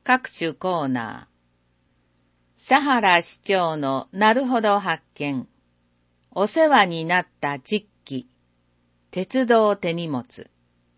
各種コーナー。佐原市長のなるほど発見。お世話になった実記。鉄道手荷物。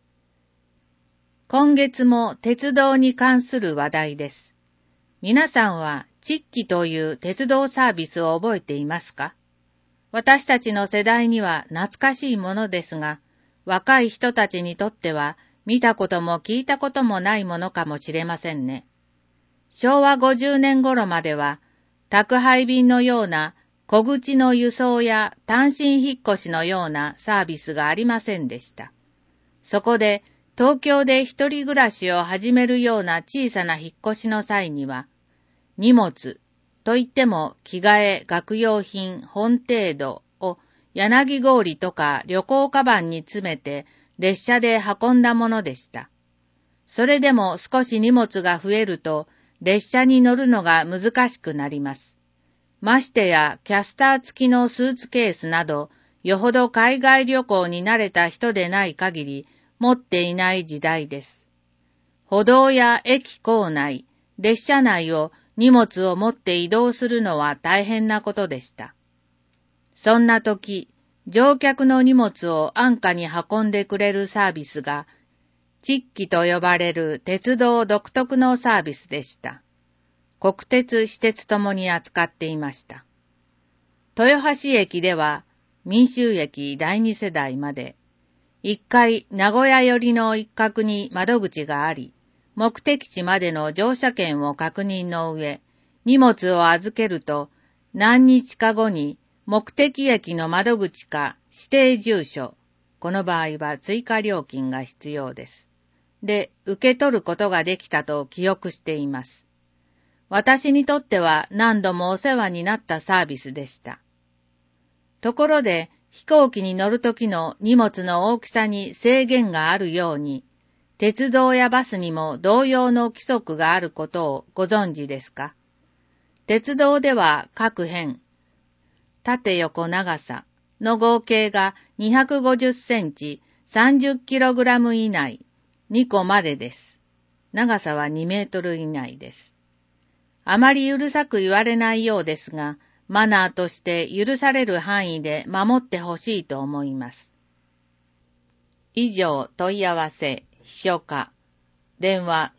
今月も鉄道に関する話題です。皆さんは実記という鉄道サービスを覚えていますか？私たちの世代には懐かしいものですが、若い人たちにとっては見たことも聞いたこともないものかもしれませんね。昭和50年頃までは、宅配便のような小口の輸送や単身引っ越しのようなサービスがありませんでした。そこで東京で一人暮らしを始めるような小さな引っ越しの際には、荷物といっても着替え、学用品、本程度を柳氷とか旅行カバンに詰めて列車で運んだものでした。それでも少し荷物が増えると列車に乗るのが難しくなります。ましてやキャスター付きのスーツケースなど、よほど海外旅行に慣れた人でない限り持っていない時代です。歩道や駅構内、列車内を荷物を持って移動するのは大変なことでした。そんな時、乗客の荷物を安価に運んでくれるサービスが、実記と呼ばれる鉄道独特のサービスでした。国鉄、私鉄ともに扱っていました。豊橋駅では、民衆駅第2世代まで、1階名古屋寄りの一角に窓口があり、目的地までの乗車券を確認の上、荷物を預けると、何日か後に目的駅の窓口か指定住所、この場合は追加料金が必要です。で、受け取ることができたと記憶しています。私にとっては何度もお世話になったサービスでした。ところで、飛行機に乗るときの荷物の大きさに制限があるように、鉄道やバスにも同様の規則があることをご存知ですか？鉄道では各辺、縦横長さの合計が250センチ、30キログラム以内、2個までです。長さは2メートル以内です。あまりうるさく言われないようですが、マナーとして許される範囲で守ってほしいと思います。以上問い合わせ、秘書課、電話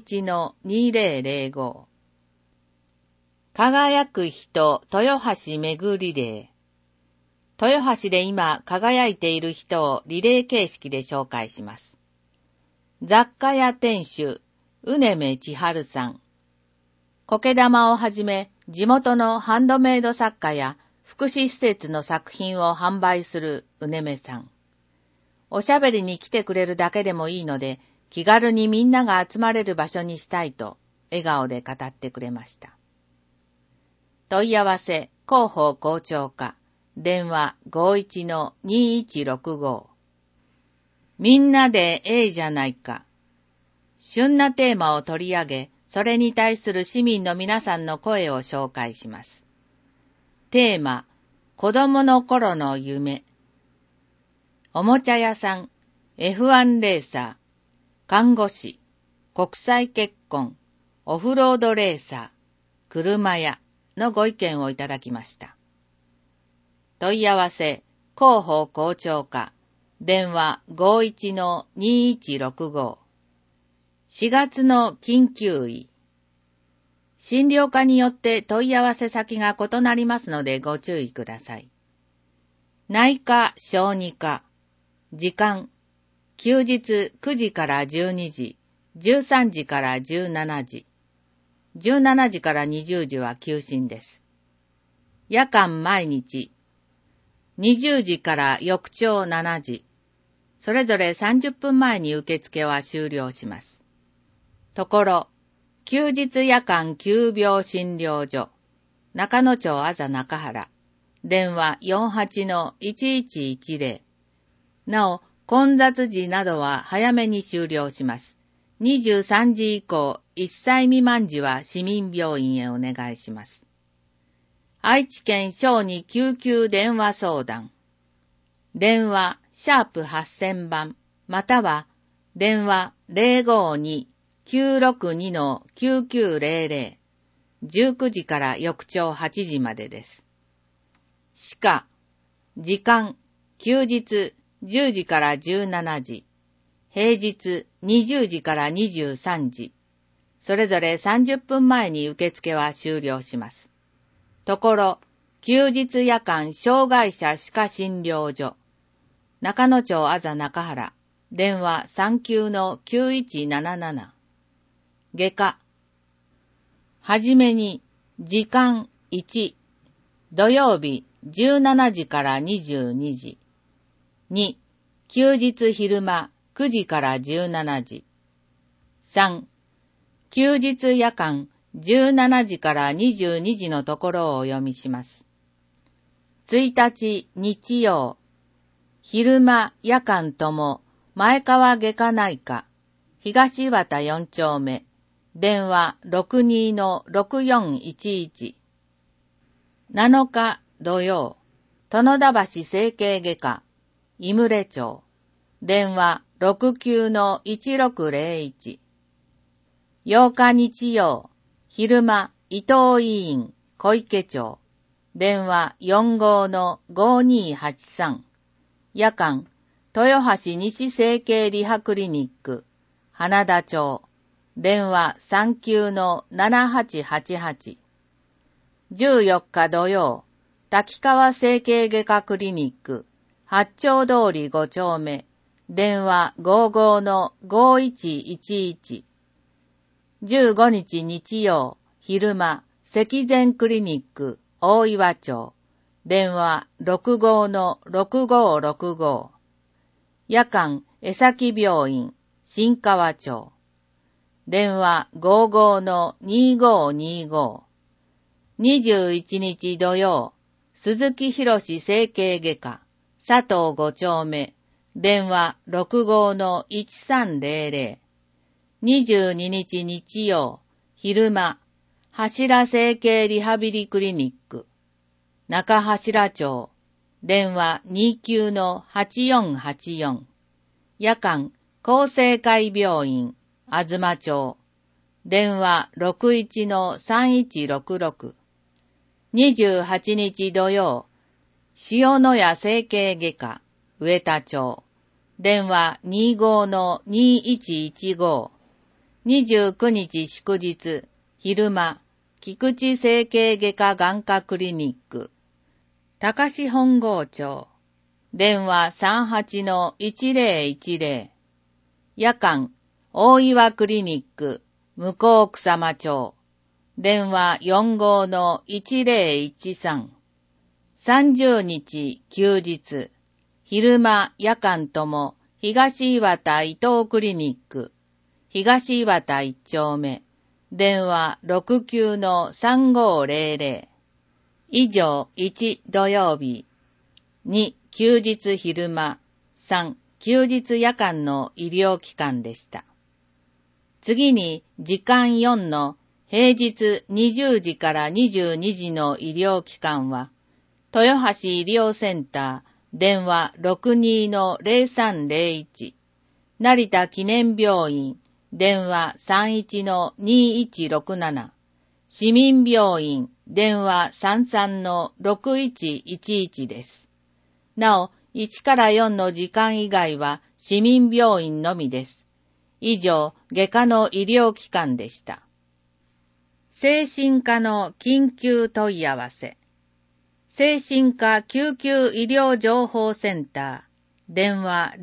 51-2005。輝く人、豊橋巡リレー。豊橋で今輝いている人をリレー形式で紹介します。雑貨屋店主、うねめちはるさん。苔玉をはじめ、地元のハンドメイド作家や福祉施設の作品を販売するうねめさん。おしゃべりに来てくれるだけでもいいので、気軽にみんなが集まれる場所にしたいと、笑顔で語ってくれました。問い合わせ、広報校長課、電話 51-2165。みんなでええじゃないか。旬なテーマを取り上げ、それに対する市民の皆さんの声を紹介します。テーマ、子供の頃の夢。おもちゃ屋さん、F1 レーサー、看護師、国際結婚、オフロードレーサー、車屋のご意見をいただきました。問い合わせ、広報校長課、電話 51-2165。4月の緊急医。診療科によって問い合わせ先が異なりますのでご注意ください。内科・小児科。時間。休日9時から12時、13時から17時。17時から20時は休診です。夜間毎日。20時から翌朝7時。それぞれ30分前に受付は終了します。ところ、休日夜間急病診療所、中野町あざ中原、電話 48-1110。なお、混雑時などは早めに終了します。23時以降、1歳未満時は市民病院へお願いします。愛知県小児救急電話相談。電話、#8000番、または、電話 962-9900、19時から翌朝8時までです。しか、時間、休日10時から17時、平日20時から23時、それぞれ30分前に受付は終了します。ところ、休日夜間障害者歯科診療所、中野町あざ中原、電話39-9177。外科。はじめに、時間1、土曜日17時から22時。2、休日昼間9時から17時。3、休日夜間17時から22時のところをお読みします。1日日曜、昼間夜間とも前川外科内科、東岩田4丁目、電話 62-6411。7日土曜、殿田橋整形外科、井村町、電話 69-1601。8日日曜、昼間伊藤医院、小池町、電話 45-5283。夜間、豊橋西整形リハクリニック、花田町、電話 39-7888。14日土曜、滝川整形外科クリニック、八丁通り5丁目、電話 55-5111。15日日曜、昼間、積善クリニック、大岩町、電話 65-6565。夜間、江崎病院、新川町、電話 55-2525。21日土曜、鈴木博整形外科、佐藤5丁目、電話 65-1300。22日日曜、昼間、柱整形リハビリクリニック、中柱町、電話 29-8484。夜間、厚生会病院、あずま町、電話 61-3166。28日土曜、塩野谷整形外科、上田町、電話 25-2115。29日祝日、昼間、菊池整形外科眼科クリニック、高志本郷町、電話 38-1010。夜間、大岩クリニック、向草間町、電話 45-1013。30日休日、昼間夜間とも東岩田伊藤クリニック、東岩田1丁目、電話 69-3500。以上1土曜日、2休日昼間、3休日夜間の医療機関でした。次に時間4の平日20時から22時の医療機関は、豊橋医療センター、電話 62-0301、成田記念病院、電話 31-2167、市民病院、電話 33-6111 です。なお、1から4の時間以外は市民病院のみです。以上、外科の医療機関でした。精神科の緊急問い合わせ。精神科救急医療情報センター、電話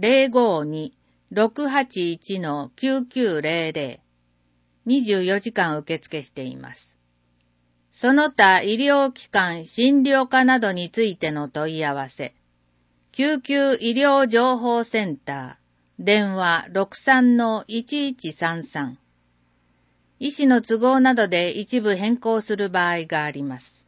052-681-9900。24時間受付しています。その他医療機関診療科などについての問い合わせ。救急医療情報センター、電話 63-1133。医師の都合などで一部変更する場合があります。